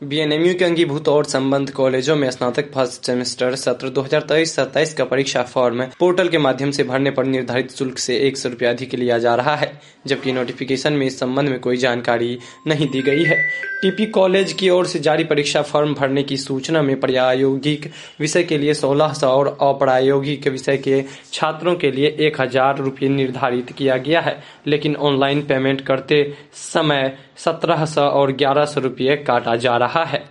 BNMU के अंगीभूत और संबद्ध कॉलेजों में स्नातक फर्स्ट सेमेस्टर सत्र 2023-27 का परीक्षा फॉर्म पोर्टल के माध्यम से भरने पर निर्धारित शुल्क से 100 रुपये अधिक लिया जा रहा है, जबकि नोटिफिकेशन में इस संबंध में कोई जानकारी नहीं दी गई है। टीपी कॉलेज की ओर से जारी परीक्षा फॉर्म भरने की सूचना में प्रायोगिक विषय के लिए 1600 और अप्रायोगिक विषय के छात्रों के लिए 1000 रुपये निर्धारित किया गया है, लेकिन ऑनलाइन पेमेंट करते समय 1700 और 1100 रुपये काटा जा रहा है।